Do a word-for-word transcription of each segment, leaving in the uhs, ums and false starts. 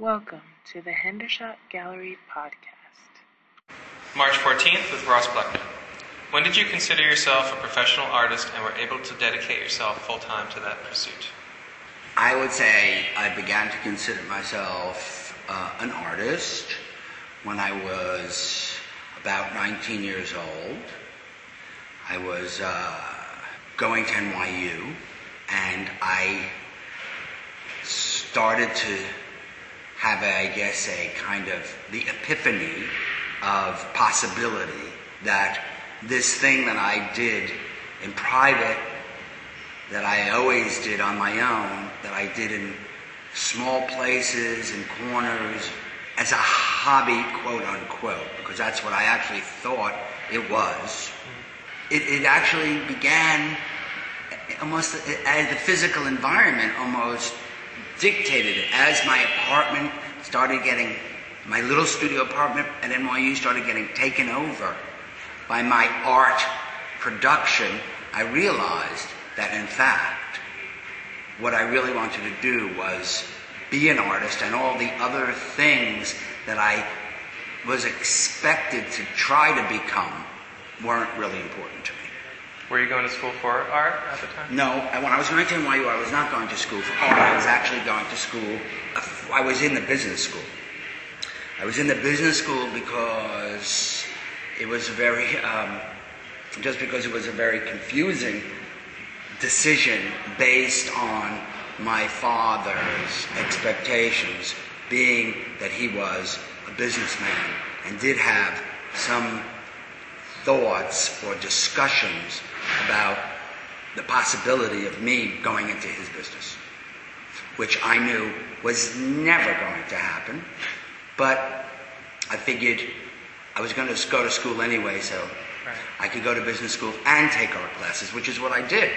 Welcome to the Hendershot Gallery podcast. March fourteenth with Ross Bleckman. When did you consider yourself a professional artist and were able to dedicate yourself full-time to that pursuit? I would say I began to consider myself uh, an artist when I was about nineteen years old. I was uh, going to N Y U, and I started to have, a, I guess, a kind of the epiphany of possibility that this thing that I did in private, that I always did on my own, that I did in small places and corners as a hobby, quote unquote, because that's what I actually thought it was. It, it actually began almost as the physical environment almost dictated it. As my apartment started getting, my little studio apartment at N Y U started getting taken over by my art production, I realized that in fact, what I really wanted to do was be an artist, and all the other things that I was expected to try to become weren't really important to me. Were you going to school for art at the time? No, when I was going to N Y U, I was not going to school for art. I was actually going to school, I was in the business school. I was in the business school because it was very, um, just because it was a very confusing decision based on my father's expectations, being that he was a businessman and did have some thoughts or discussions about the possibility of me going into his business, which I knew was never going to happen. But I figured I was going to go to school anyway, so right. I could go to business school and take art classes, which is what I did.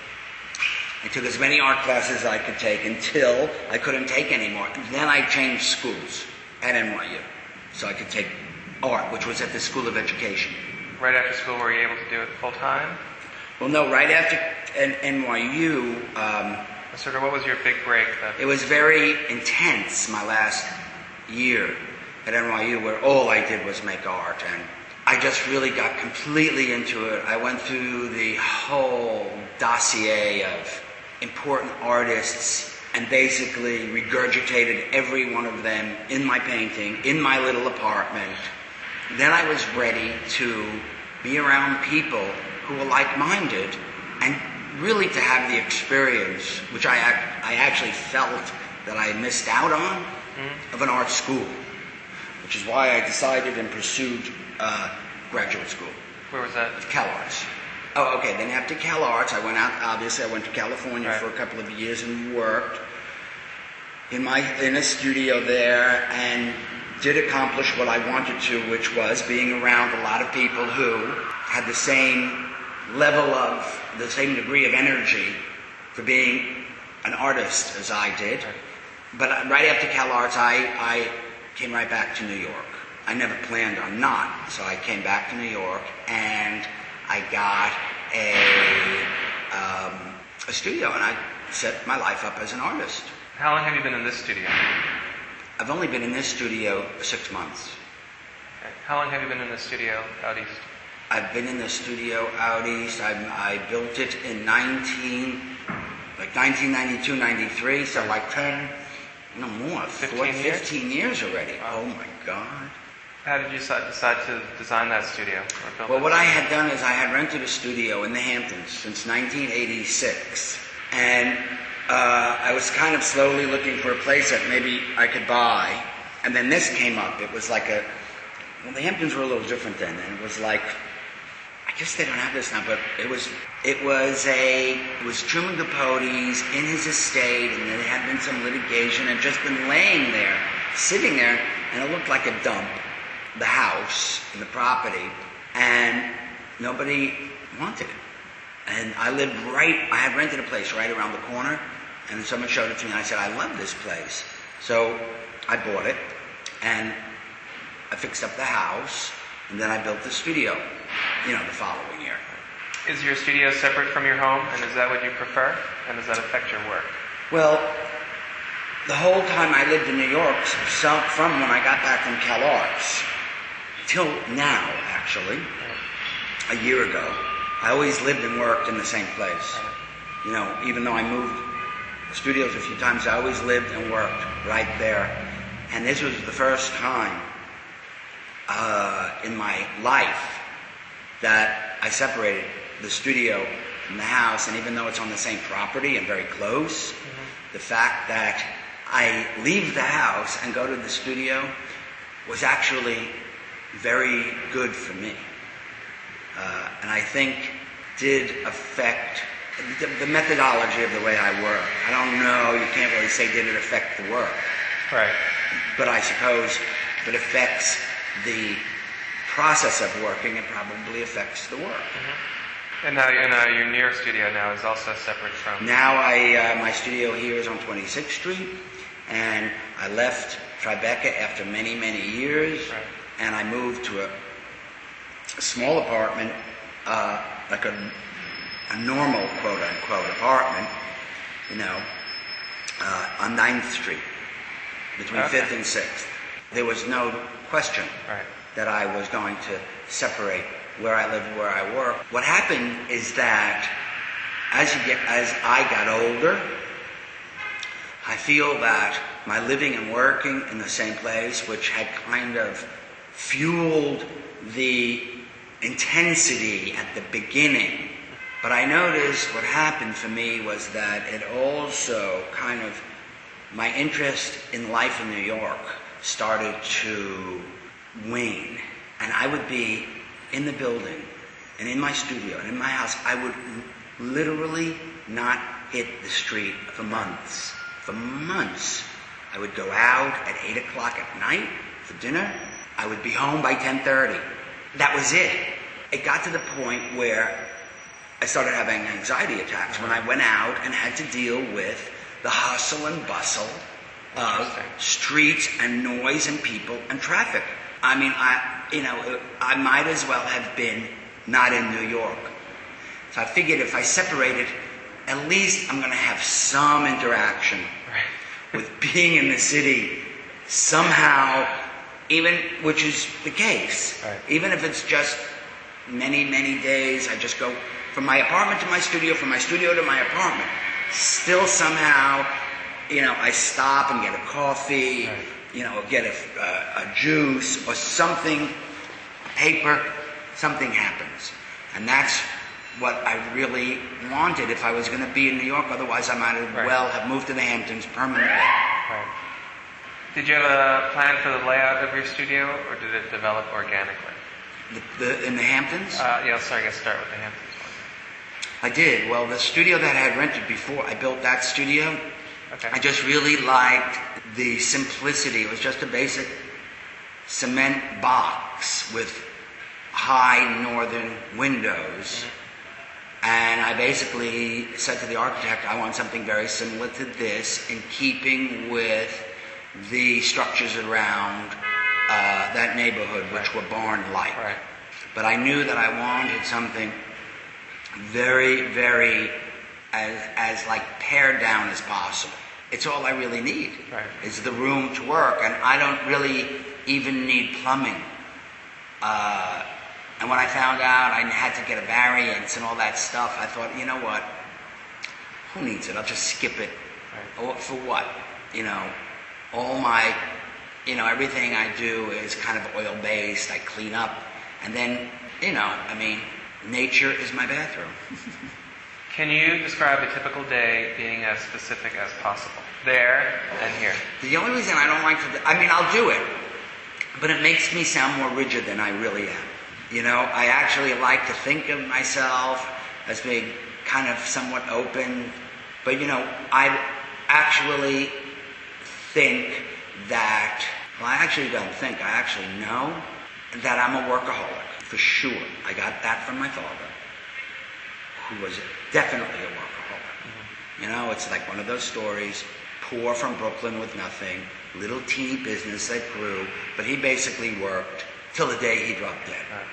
I took as many art classes as I could take until I couldn't take anymore. Then I changed schools at N Y U, so I could take art, which was at the School of Education. Right after school, were you able to do it full time? Well, no, right after N Y U, um, sort of, what was your big break then? It was very intense, my last year at N Y U, where all I did was make art, and I just really got completely into it. I went through the whole dossier of important artists and basically regurgitated every one of them in my painting, in my little apartment. Then I was ready to be around people who were like-minded and really to have the experience, which I, I actually felt that I missed out on, mm-hmm. of an art school, which is why I decided and pursued uh, graduate school. Where was that? CalArts. Oh, okay, then after CalArts, I went out, obviously I went to California right. for a couple of years and worked in my in a studio there and did accomplish what I wanted to, which was being around a lot of people who had the same level of, the same degree of energy for being an artist as I did. But right after CalArts, I, I came right back to New York. I never planned on not, so I came back to New York and I got a, um, a studio, and I set my life up as an artist. How long have you been in this studio? I've only been in this studio six months. Okay. How long have you been in this studio out east? I've been in the studio out east. I, I built it in nineteen, like nineteen ninety-two, ninety-three, so like ten, no more, fifteen, four, fifteen years? years already. Wow. Oh my God. How did you decide to design that studio? Or well, what I had done is I had rented a studio in the Hamptons since nineteen eighty-six. And uh, I was kind of slowly looking for a place that maybe I could buy. And then this came up. It was like a, well, the Hamptons were a little different then. And it was like, I guess they don't have this now, but it was, it was a, it was Truman Capote's in his estate, and there had been some litigation, and just been laying there, sitting there, and it looked like a dump. The house and the property, and nobody wanted it. And I lived right, I had rented a place right around the corner, and someone showed it to me, and I said, I love this place. So I bought it, and I fixed up the house, and then I built the studio, you know, the following year. Is your studio separate from your home, and is that what you prefer? And does that affect your work? Well, the whole time I lived in New York, so from when I got back from CalArts till now, actually, a year ago, I always lived and worked in the same place. You know, even though I moved studios a few times, I always lived and worked right there. And this was the first time uh, in my life that I separated the studio from the house. And even though it's on the same property and very close, mm-hmm. the fact that I leave the house and go to the studio was actually very good for me. Uh, and I think did affect the, the methodology of the way I work. I don't know, you can't really say did it affect the work. Right. But I suppose if it affects the process of working, it probably affects the work. Mm-hmm. And now and, uh, your New York studio now is also separate from... Now I, uh, my studio here is on twenty-sixth Street, and I left Tribeca after many, many years, right. and I moved to a, a small apartment, uh, like a, a normal quote-unquote apartment, you know, uh, on ninth Street, between okay. fifth and sixth. There was no question right. that I was going to separate where I live and where I work. What happened is that as you get, as I got older, I feel that my living and working in the same place, which had kind of fueled the intensity at the beginning. But I noticed what happened for me was that it also kind of, my interest in life in New York started to wane. And I would be in the building and in my studio and in my house. I would literally not hit the street for months. For months. I would go out at eight o'clock at night for dinner. I would be home by ten thirty. That was it. It got to the point where I started having anxiety attacks when I went out and had to deal with the hustle and bustle of streets and noise and people and traffic. I mean, I, you know, I might as well have been not in New York. So I figured if I separated, at least I'm going to have some interaction right. with being in the city somehow, even, which is the case. Right. Even if it's just many, many days, I just go from my apartment to my studio, from my studio to my apartment. Still somehow, you know, I stop and get a coffee, right. you know, get a, uh, a juice or something, paper, something happens. And that's what I really wanted if I was going to be in New York. Otherwise, I might as right. well have moved to the Hamptons permanently. Right. Did you have a plan for the layout of your studio, or did it develop organically? The, the, in the Hamptons? Uh, yeah, sorry, I guess start with the Hamptons one. I did. Well, the studio that I had rented before, I built that studio. Okay. I just really liked the simplicity. It was just a basic cement box with high northern windows. Mm-hmm. And I basically said to the architect, I want something very similar to this, in keeping with the structures around uh, that neighborhood, which right. were barn-like. Right. But I knew that I wanted something very, very as, as like pared down as possible. It's all I really need, right. is the room to work, and I don't really even need plumbing. Uh, and when I found out I had to get a variance and all that stuff, I thought, you know what? Who needs it? I'll just skip it. Right. For what? You know, all my, you know, everything I do is kind of oil-based. I clean up, and then, you know, I mean, nature is my bathroom. Can you describe a typical day being as specific as possible? There and here. The only reason I don't like to, I mean, I'll do it, but it makes me sound more rigid than I really am. You know, I actually like to think of myself as being kind of somewhat open, but you know, I actually think that, well, I actually don't think, I actually know that I'm a workaholic, for sure. I got that from my father, who was definitely a workaholic. Mm-hmm. You know, it's like one of those stories, poor from Brooklyn with nothing, little teeny business that grew, but he basically worked till the day he dropped dead. Right.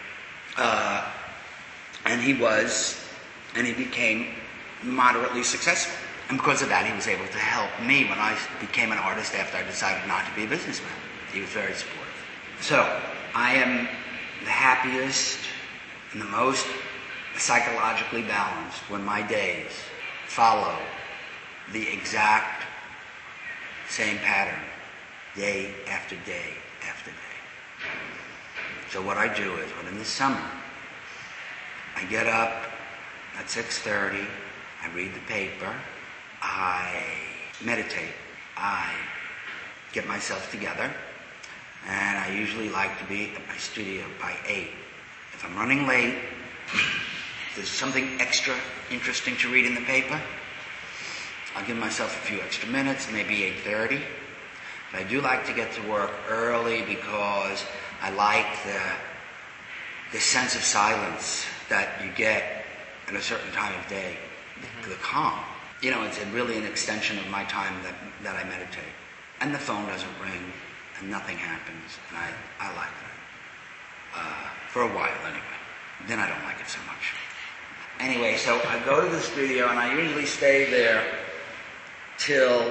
Uh, and he was, and he became moderately successful. And because of that, he was able to help me when I became an artist after I decided not to be a businessman. He was very supportive. So, I am the happiest and the most psychologically balanced when my days follow the exact same pattern, day after day after day. So what I do is, when in the summer, I get up at six thirty, I read the paper, I meditate, I get myself together, and I usually like to be at my studio by eight. If I'm running late, if there's something extra interesting to read in the paper, I'll give myself a few extra minutes, maybe eight thirty. But I do like to get to work early because I like the, the sense of silence that you get at a certain time of day, the, the calm. You know, it's really an extension of my time that, that I meditate. And the phone doesn't ring, and nothing happens, and I, I like that. Uh, for a while, anyway. Then I don't like it so much. Anyway, so I go to the studio, and I usually stay there till...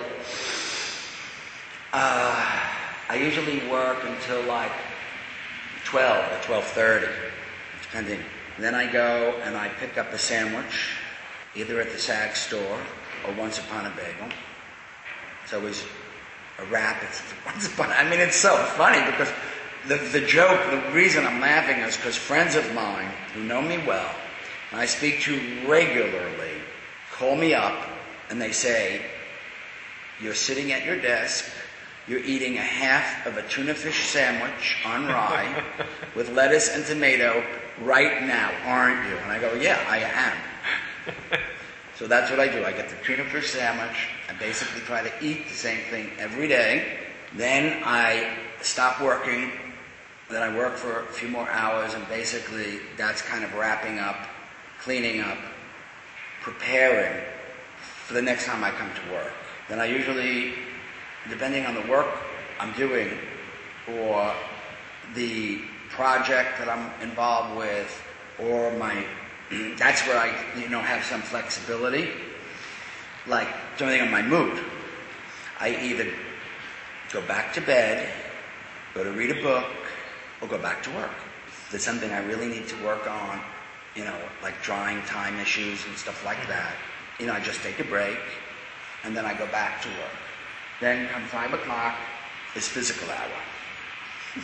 Uh, I usually work until like twelve or twelve thirty, depending. And then I go and I pick up a sandwich, either at the Sag store or Once Upon a Bagel. It's always a wrap. It's Once Upon. I mean, it's so funny because the the joke, the reason I'm laughing is because friends of mine who know me well, and I speak to regularly, call me up and they say, "You're sitting at your desk. You're eating a half of a tuna fish sandwich on rye with lettuce and tomato right now, aren't you?" And I go, "Yeah, I am." So that's what I do. I get the tuna fish sandwich. I basically try to eat the same thing every day. Then I stop working. Then I work for a few more hours, and basically that's kind of wrapping up, cleaning up, preparing for the next time I come to work. Then I usually, depending on the work I'm doing or the project that I'm involved with or my, that's where I, you know, have some flexibility. Like, depending on my mood, I either go back to bed, go to read a book, or go back to work. If there's something I really need to work on, you know, like drawing time issues and stuff like that, you know, I just take a break, and then I go back to work. Then come five o'clock is physical hour,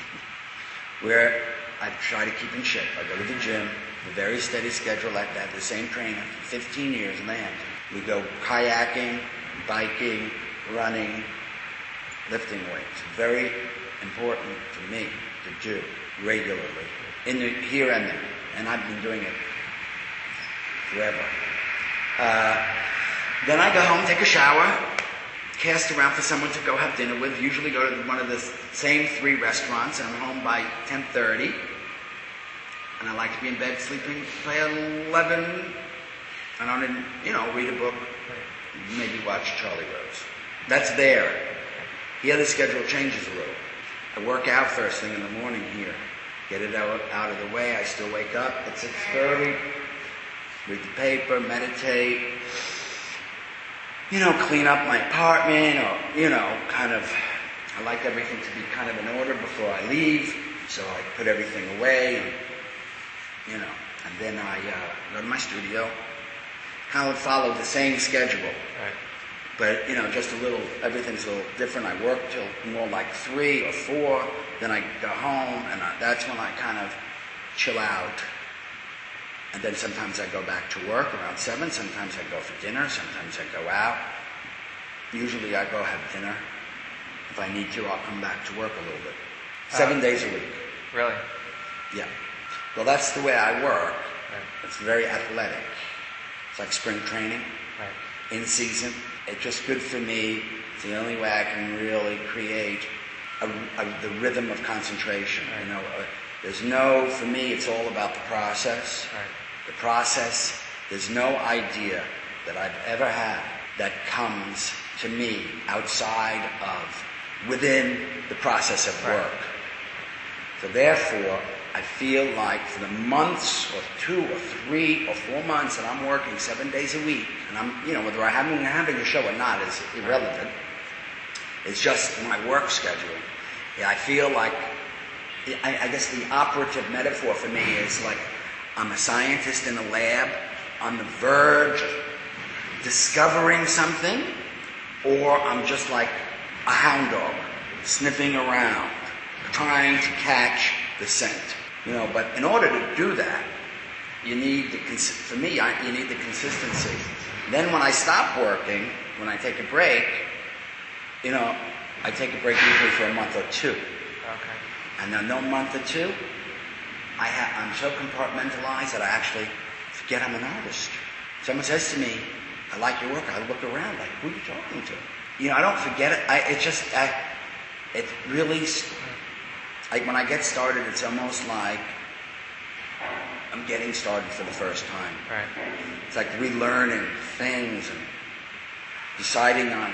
where I try to keep in shape. I go to the gym, a very steady schedule. I've had the same trainer for fifteen years in the Hamptons. We go kayaking, biking, running, lifting weights. Very important for me to do regularly, in the here and there. And I've been doing it forever. Uh, then I go home, take a shower, cast around for someone to go have dinner with. Usually go to one of the same three restaurants, and I'm home by ten thirty. And I like to be in bed sleeping by eleven. And I'm in, you know, read a book, maybe watch Charlie Rose. That's there. Here the schedule changes a little. I work out first thing in the morning here. Get it out, out of the way. I still wake up at six thirty, read the paper, meditate, you know, clean up my apartment, or, you know, kind of, I like everything to be kind of in order before I leave, so I put everything away, and, you know, and then I uh, go to my studio, kind of follow the same schedule. Right. But, you know, just a little, everything's a little different. I work till more like three or four, then I go home, and I, that's when I kind of chill out. And then sometimes I go back to work around seven, sometimes I go for dinner, sometimes I go out. Usually I go have dinner. If I need to, I'll come back to work a little bit. Seven uh, days a week. Really? Yeah. Well, that's the way I work. Right. It's very athletic. It's like spring training. Right. In season. It's just good for me. It's the only way I can really create a, a, the rhythm of concentration. Right. You know, uh, there's no, for me, it's all about the process. Right. The process, there's no idea that I've ever had that comes to me outside of, within the process of work. Right. So therefore, I feel like for the months or two or three or four months that I'm working seven days a week, and I'm, you know, whether I'm having, having a show or not is irrelevant. It's just my work schedule. Yeah, I feel like, I, I guess the operative metaphor for me is like I'm a scientist in a lab on the verge of discovering something, or I'm just like a hound dog sniffing around, trying to catch the scent. You know, but in order to do that, you need the, cons- for me, I, you need the consistency. Then when I stop working, when I take a break, you know, I take a break usually for a month or two. Okay. And then no month or two, I ha- I'm so compartmentalized that I actually forget I'm an artist. Someone says to me, I like your work, I look around like, who are you talking to? You know, I don't forget it. I, it just, I, it really, like when I get started, it's almost like I'm getting started for the first time. Right. It's like relearning things and deciding on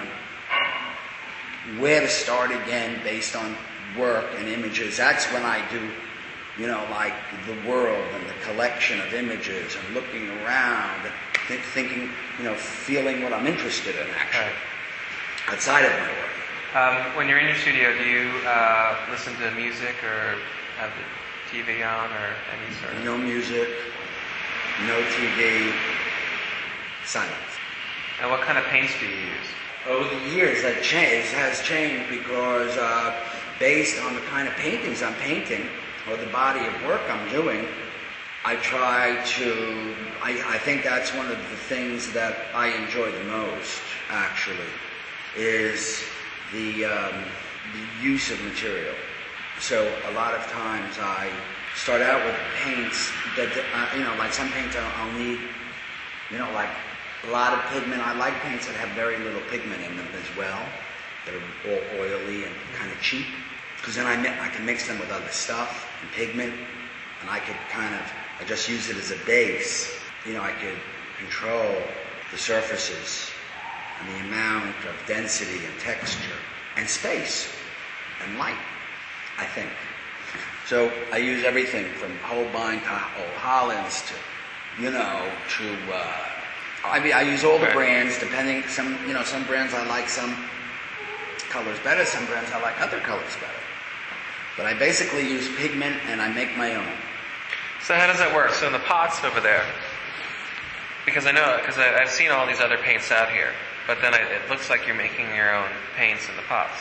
where to start again based on work and images. That's when I do, you know, like the world and the collection of images and looking around and th- thinking, you know, feeling what I'm interested in actually, Right. outside of my work. Um, when you're in your studio, do you uh, listen to music or have the T V on or any sort of... No music, no T V, silence. And what kind of paints do you use? Over the years, that change, has changed because uh, based on the kind of paintings I'm painting or the body of work I'm doing, I try to, I, I think that's one of the things that I enjoy the most, actually, is the, um, the use of material. So a lot of times I start out with paints that, uh, you know, like some paints I'll, I'll need, you know, like a lot of pigment. I like paints that have very little pigment in them as well, that are all oily and kind of cheap, because then I, mi- I can mix them with other stuff and pigment, and I could kind of, I just use it as a base. You know, I could control the surfaces and the amount of density and texture and space and light, I think. So I use everything from Holbein to Old Hollands to, you know, to, uh, I mean, I use all the Right. brands, depending, some, you know, some brands I like some colors better, some brands I like other colors better. But I basically use pigment and I make my own. So how does that work? So in the pots over there, because I know, because I've seen all these other paints out here, but then I, it looks like you're making your own paints in the pots.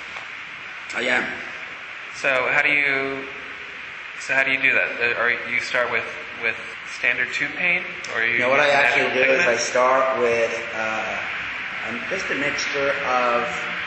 I am. So how do you, so how do you do that? Uh, Or you start with, with standard tube paint, or you? You know what I use actually natural do is I pigment? start with uh, um, just a mixture of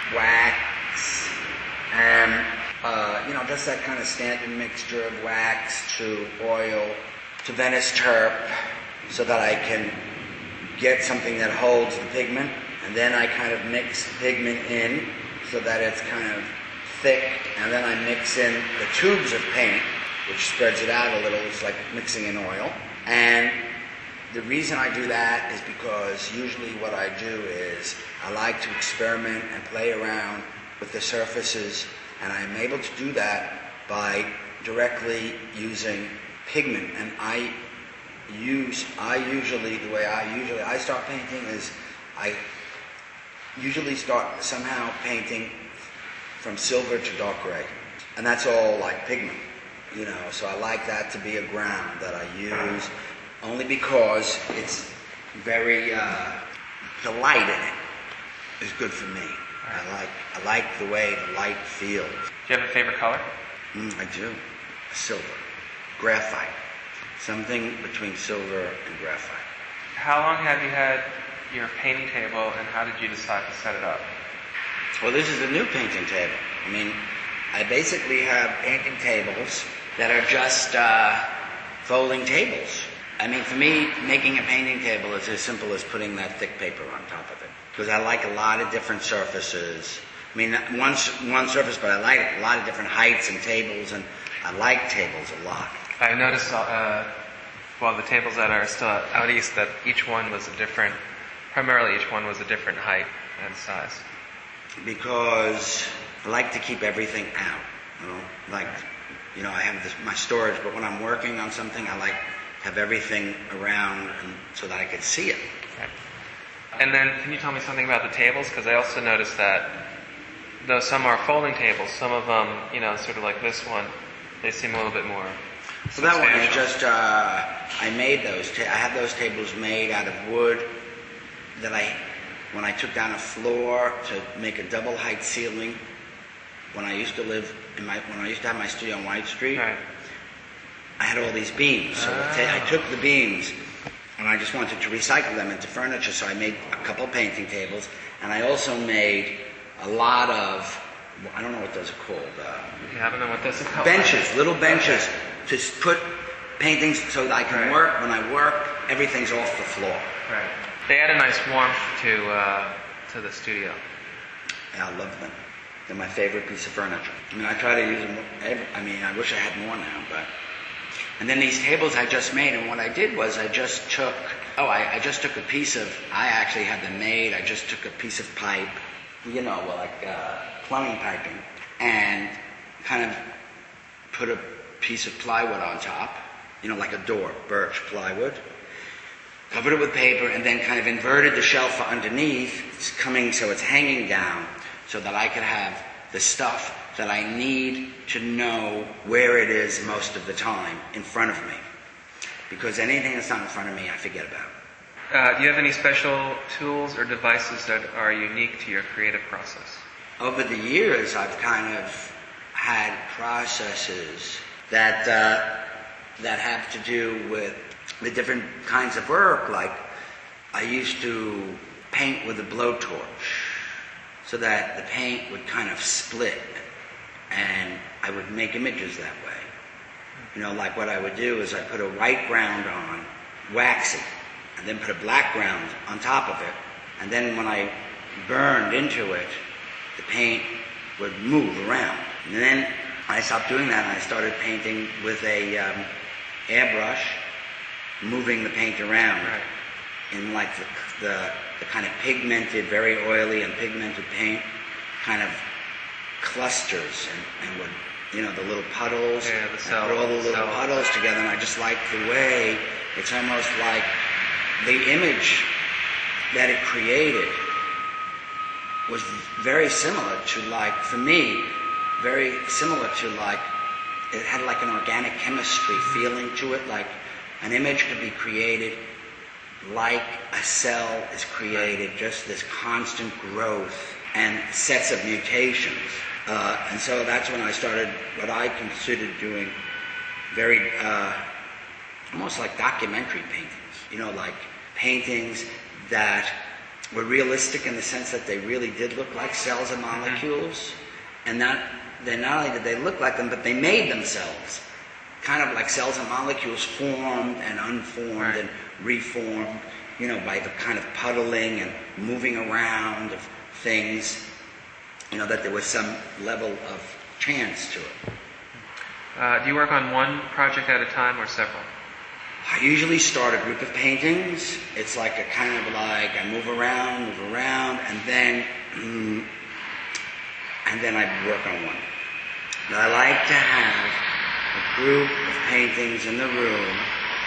wax and, uh, you know, just that kind of standard mixture of wax to oil to Venice Turp so that I can get something that holds the pigment. And then I kind of mix the pigment in so that it's kind of thick. And then I mix in the tubes of paint, which spreads it out a little. It's like mixing in oil. And the reason I do that is because usually what I do is I like to experiment and play around with the surfaces, and I'm able to do that by directly using pigment. And I use, I usually, the way I usually, I start painting is I usually start somehow painting from silver to dark gray. And that's all like pigment. You know, so I like that to be a ground that I use only because it's very, uh, the light in it is good for me. I like I like the way the light feels. Do you have a favorite color? Mm, I do. Silver. Graphite. Something between silver and graphite. How long have you had your painting table, and how did you decide to set it up? Well, this is a new painting table. I mean, I basically have painting tables that are just uh, folding tables. I mean, for me, making a painting table is as simple as putting that thick paper on top of it. Because I like a lot of different surfaces. I mean, one, one surface, but I like a lot of different heights and tables, and I like tables a lot. I noticed, uh, well, the tables that are still out east, that each one was a different, primarily each one was a different height and size. Because I like to keep everything out. I don't like, you know, I have this, my storage, but when I'm working on something, I like to have everything around and, so that I could see it. Okay. And then, can you tell me something about the tables? Because I also noticed that though some are folding tables, some of them, you know, sort of like this one, they seem a little bit more So that one, I just, uh, I made those, ta- I had those tables made out of wood that I, when I took down a floor to make a double height ceiling, when I used to live in my, when I used to have my studio on White Street, right. I had all these beams. So ah. the ta- I took the beams and I just wanted to recycle them into furniture, so I made a couple painting tables, and I also made a lot of, I don't know what those are called. Uh, you haven't know what those are called? Benches, little benches, okay. to put paintings so that I can right. work. When I work, everything's off the floor. Right. They add a nice warmth to uh, to the studio. Yeah, I love them. They're my favorite piece of furniture. I mean, I try to use them. Every, I mean, I wish I had more now, but. And then these tables I just made, and what I did was I just took. Oh, I, I just took a piece of. I actually had them made. I just took a piece of pipe, you know, well, like uh, plumbing piping, and kind of put a piece of plywood on top, you know, like a door, birch plywood. Covered it with paper, and then kind of inverted the shelf underneath, it's coming so it's hanging down, so that I could have the stuff that I need to know where it is most of the time in front of me. Because anything that's not in front of me, I forget about. Uh, do you have any special tools or devices that are unique to your creative process? Over the years, I've kind of had processes that uh, that have to do with the different kinds of work. Like, I used to paint with a blowtorch so that the paint would kind of split, and I would make images that way. You know, like what I would do is I put a white ground on, waxy, and then put a black ground on top of it, and then when I burned into it, the paint would move around. And then I stopped doing that, and I started painting with a um, airbrush, moving the paint around right. in like the, the the kind of pigmented, very oily and pigmented paint, kind of clusters and, and would, you know, the little puddles. Yeah, the cell, I put all the little cell. puddles together, and I just like the way it's almost like the image that it created was very similar to, like, for me, very similar to, like, it had like an organic chemistry feeling to it, like an image could be created like a cell is created, just this constant growth and sets of mutations. Uh, and so that's when I started what I considered doing very, uh, almost like documentary paintings. You know, like paintings that were realistic in the sense that they really did look like cells and molecules. And not, they not only did they look like them, but they made themselves. Kind of like cells and molecules formed and unformed right. and reformed, you know, by the kind of puddling and moving around of things, you know, that there was some level of chance to it. Uh, do you work on one project at a time or several? I usually start a group of paintings. It's like a kind of like I move around, move around, and then mm, and then I work on one. But I like to have a group of paintings in the room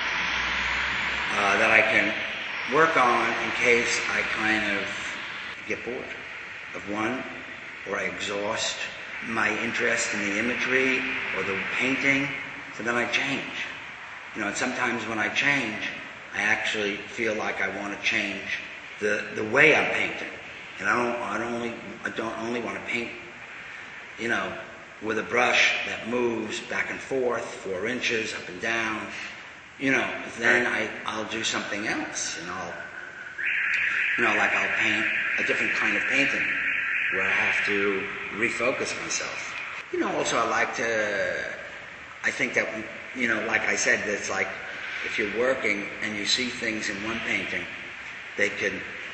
uh, that I can work on in case I kind of get bored of one, or I exhaust my interest in the imagery or the painting, so then I change. You know, and sometimes when I change, I actually feel like I want to change the, the way I'm painting. And I don't, I don't only, I don't only want to paint, you know, with a brush that moves back and forth, four inches up and down. You know, then I, I'll do something else, and I'll, you know, like I'll paint a different kind of painting where I have to refocus myself. You know, also I like to, I think that, you know, like I said, it's like if you're working and you see things in one painting, they could,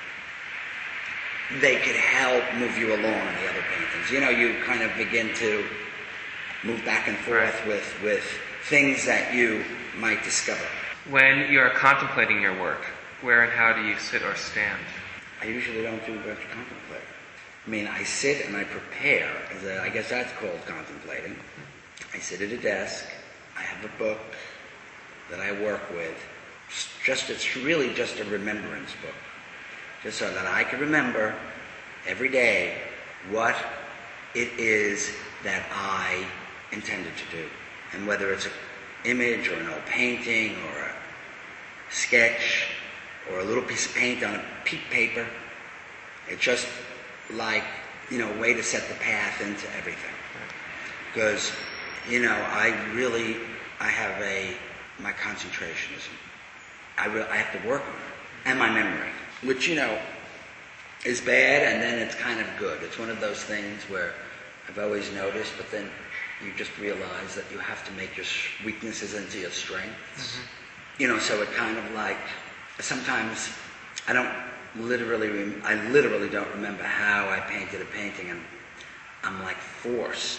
they could help move you along in the other paintings. You know, you kind of begin to move back and forth right. with, with things that you might discover. When you're contemplating your work, where and how do you sit or stand? I usually don't do much contemplate. I mean, I sit and I prepare. As a, I guess that's called contemplating. I sit at a desk. I have a book that I work with. Just it's really just a remembrance book, just so that I can remember every day what it is that I intended to do, and whether it's an image or an old painting or a sketch or a little piece of paint on a peat paper. It's just like, you know, a way to set the path into everything. Because, you know, I really, I have a, my concentration is, I, re- I have to work on it. And my memory, which, you know, is bad and then it's kind of good. It's one of those things where I've always noticed, but then you just realize that you have to make your weaknesses into your strengths. Mm-hmm. You know, so it kind of like, sometimes I don't literally, rem- I literally don't remember how I painted a painting, and I'm like forced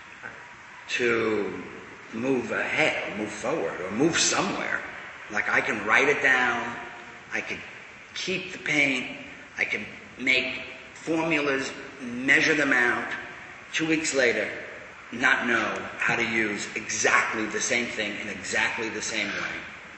to move ahead or move forward or move somewhere. Like I can write it down, I could keep the paint, I can make formulas, measure them out, two weeks later, not know how to use exactly the same thing in exactly the same way.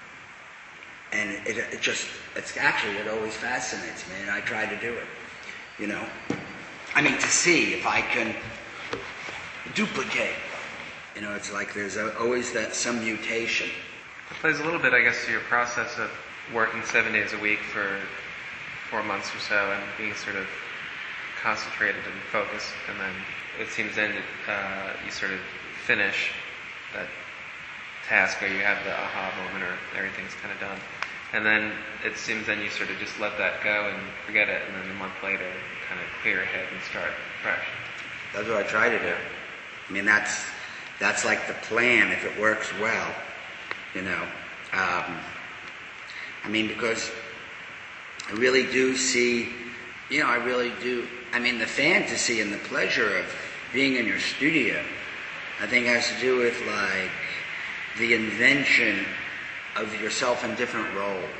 And it, it just, it's actually, it always fascinates me, and I try to do it, you know. I mean, to see if I can duplicate. You know, it's like there's always that some mutation. It plays a little bit, I guess, to your process of working seven days a week for four months or so and being sort of concentrated and focused, and then it seems then uh, you sort of finish that task or you have the aha moment or everything's kind of done. And then it seems then you sort of just let that go and forget it, and then a month later kind of clear your head and start fresh. That's what I try to do. I mean, that's that's like the plan if it works well, you know. Um, I mean, because I really do see, you know, I really do, I mean, the fantasy and the pleasure of being in your studio, I think has to do with like the invention of yourself in different roles.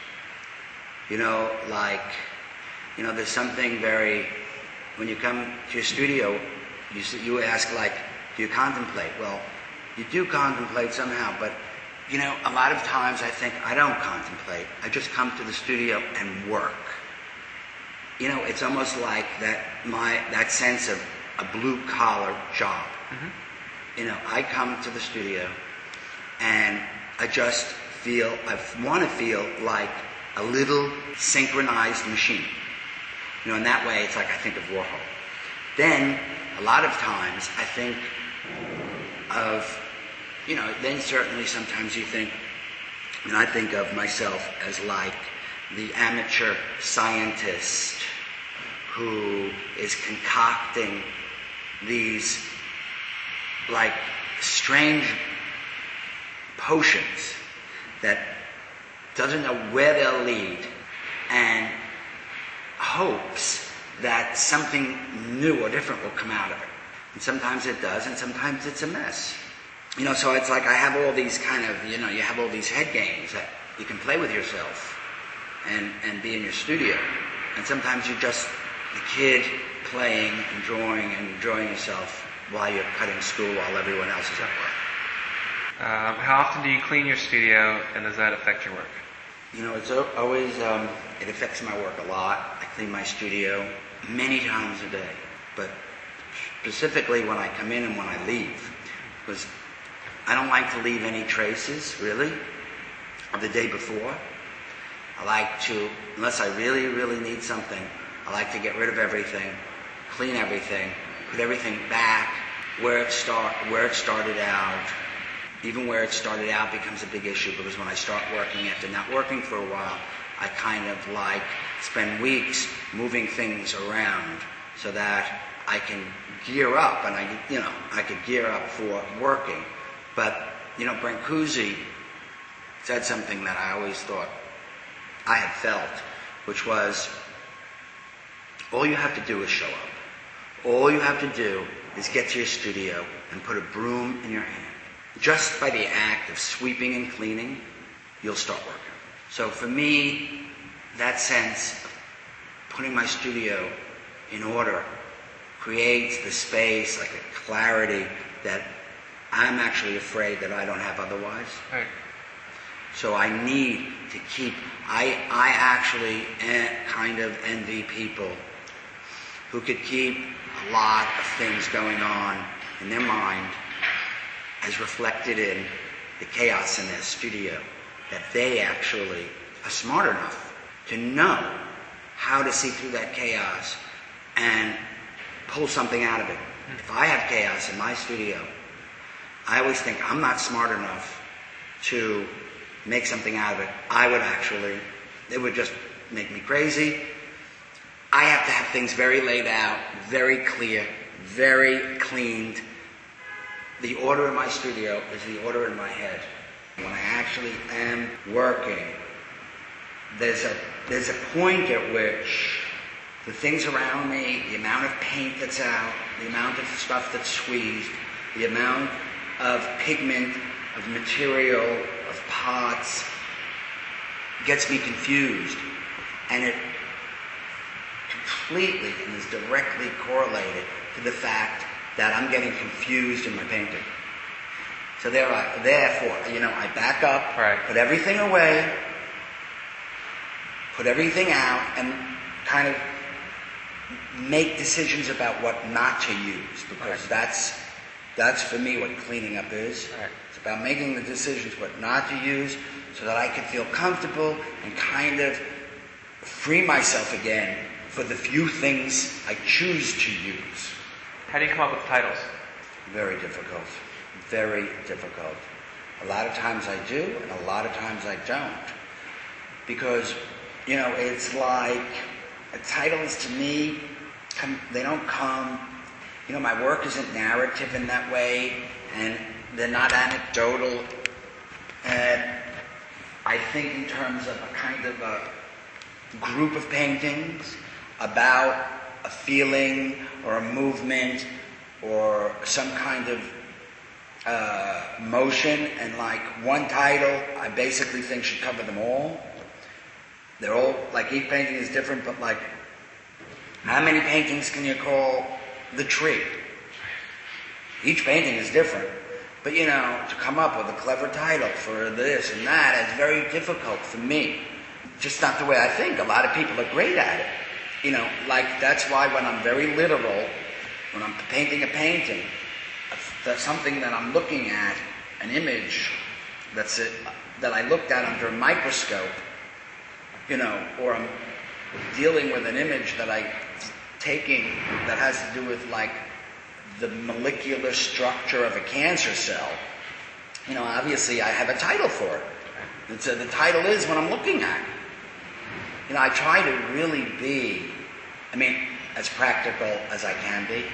You know, like, you know, there's something very, when you come to your studio, you you ask like, do you contemplate? Well, you do contemplate somehow, but, you know, a lot of times I think I don't contemplate. I just come to the studio and work. You know, it's almost like that my that sense of a blue-collar job. Mm-hmm. You know, I come to the studio and I just feel, I want to feel like a little synchronized machine. You know, in that way, it's like I think of Warhol. Then, a lot of times, I think of, you know, then certainly sometimes you think, and I think of myself as like the amateur scientist who is concocting these, like, strange potions that doesn't know where they'll lead and hopes that something new or different will come out of it. And sometimes it does, and sometimes it's a mess. You know, so it's like I have all these kind of, you know, you have all these head games that you can play with yourself and, and be in your studio. And sometimes you're just the kid playing and drawing and enjoying yourself while you're cutting school while everyone else is at work. Um, how often do you clean your studio, and does that affect your work? You know, it's always, um, it affects my work a lot. I clean my studio many times a day, but specifically when I come in and when I leave, because I don't like to leave any traces, really, of the day before. I like to, unless I really, really need something, I like to get rid of everything, clean everything, put everything back where it start, where it started out. Even where it started out becomes a big issue, because when I start working, after not working for a while, I kind of like spend weeks moving things around so that I can gear up, and I, you know, I could gear up for working. But, you know, Brancusi said something that I always thought I had felt, which was, all you have to do is show up. All you have to do is get to your studio and put a broom in your hand. Just by the act of sweeping and cleaning, you'll start working. So for me, that sense of putting my studio in order creates the space, like a clarity that I'm actually afraid that I don't have otherwise. Right. So I need to keep, I, I actually kind of envy people who could keep a lot of things going on in their mind as reflected in the chaos in their studio, that they actually are smart enough to know how to see through that chaos and pull something out of it. If I have chaos in my studio, I always think I'm not smart enough to make something out of it. I would actually, it would just make me crazy. I have to have things very laid out, very clear, very cleaned. The order in my studio is the order in my head. When I actually am working, there's a there's a point at which the things around me, the amount of paint that's out, the amount of stuff that's squeezed, the amount of pigment, of material, of pots, gets me confused. And it completely and is directly correlated to the fact that I'm getting confused in my painting. So there I, therefore, you know, I back up, right. put everything away, put everything out, and kind of make decisions about what not to use, because right. that's that's for me what cleaning up is. Right. It's about making the decisions what not to use so that I can feel comfortable and kind of free myself again for the few things I choose to use. How do you come up with titles? Very difficult. Very difficult. A lot of times I do, and a lot of times I don't. Because, you know, it's like, titles to me, come, they don't come, you know, my work isn't narrative in that way, and they're not anecdotal. And I think in terms of a kind of a group of paintings about a feeling or a movement or some kind of uh, motion, and like one title I basically think should cover them all. They're all, like each painting is different, but like how many paintings can you call The Tree? Each painting is different. But you know, to come up with a clever title for this and that is very difficult for me. Just not the way I think. A lot of people are great at it. You know, like that's why when I'm very literal, when I'm painting a painting, that's something that I'm looking at, an image that's it, that I looked at under a microscope, you know, or I'm dealing with an image that I'm taking that has to do with like the molecular structure of a cancer cell. You know, obviously I have a title for it. It's a, the title is what I'm looking at. You know, I try to really be, I mean, as practical as I can be.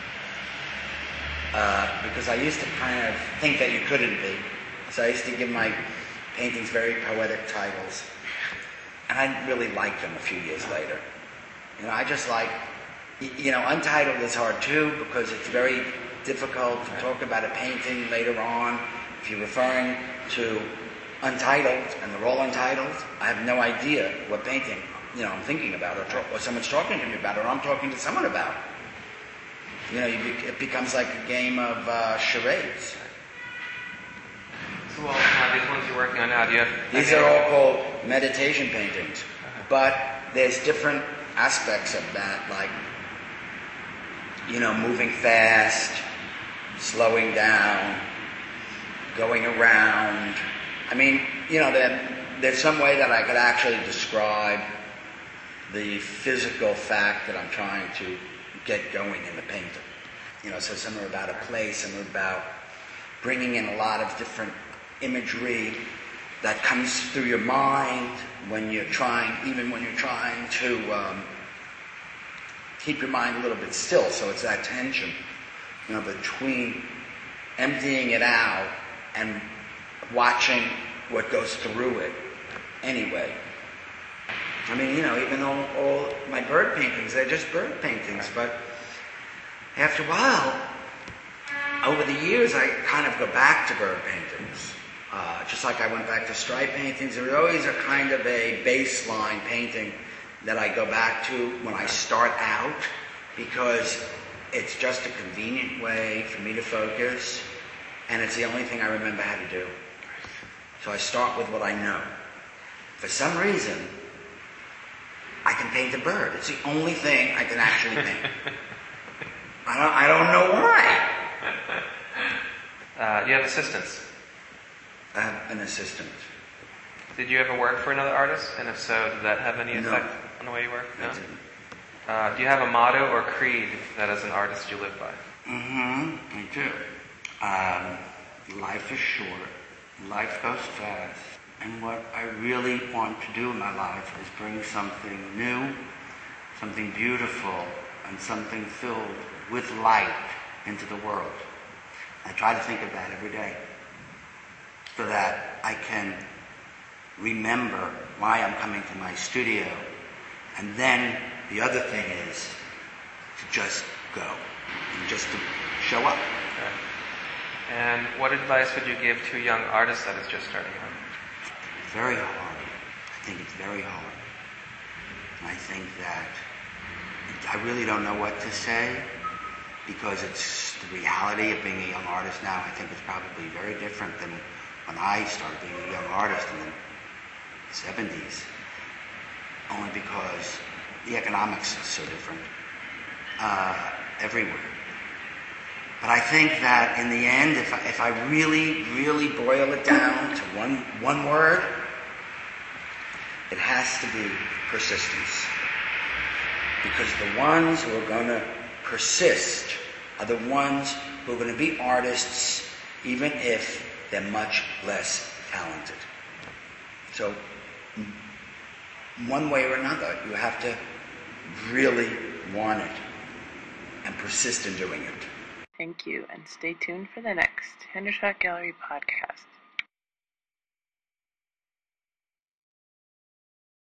Uh, because I used to kind of think that you couldn't be. So I used to give my paintings very poetic titles. And I really liked them a few years later. You know, I just like, you know, Untitled is hard too, because it's very difficult to talk about a painting later on. If you're referring to Untitled and they're all untitled, I have no idea what painting, you know, I'm thinking about, or, tra- or someone's talking to me about, or I'm talking to someone about. You know, you be- it becomes like a game of uh, charades. So, well, uh, these ones you're working on now, do you have... These are all called meditation paintings. But there's different aspects of that, like, you know, moving fast, slowing down, going around. I mean, you know, there, there's some way that I could actually describe the physical fact that I'm trying to get going in the painting. You know, so some are about a place, some are about bringing in a lot of different imagery that comes through your mind when you're trying, even when you're trying to um, keep your mind a little bit still. So it's that tension, you know, between emptying it out and watching what goes through it anyway. I mean, you know, even all, all my bird paintings, they're just bird paintings, but after a while, over the years, I kind of go back to bird paintings. Uh, just like I went back to stripe paintings, there was always a kind of a baseline painting that I go back to when I start out. because it's just a convenient way for me to focus, and it's the only thing I remember how to do. So I start with what I know. For some reason, I can paint a bird. It's the only thing I can actually paint. I don't, I don't know why. Uh, you have assistants. I have an assistant. Did you ever work for another artist? And if so, did that have any No. effect on the way you work? I No. didn't. Uh, do you have a motto or creed that as an artist you live by? Mm-hmm, I do. Um, life is short, life goes fast, and what I really want to do in my life is bring something new, something beautiful, and something filled with light into the world. I try to think of that every day so that I can remember why I'm coming to my studio. And then the other thing is to just go and just to show up. Okay. And what advice would you give to a young artist that is just starting out? It's very hard. I think it's very hard. And I think that I really don't know what to say because it's the reality of being a young artist now. I think it's probably very different than when I started being a young artist in the seventies. Only because the economics is so different uh, everywhere. But I think that in the end, if I, if I really, really boil it down to one, one word, it has to be persistence. Because the ones who are going to persist are the ones who are going to be artists, even if they're much less talented. So, one way or another, you have to really want it and persist in doing it. Thank you, and stay tuned for the next Hendershot Gallery podcast.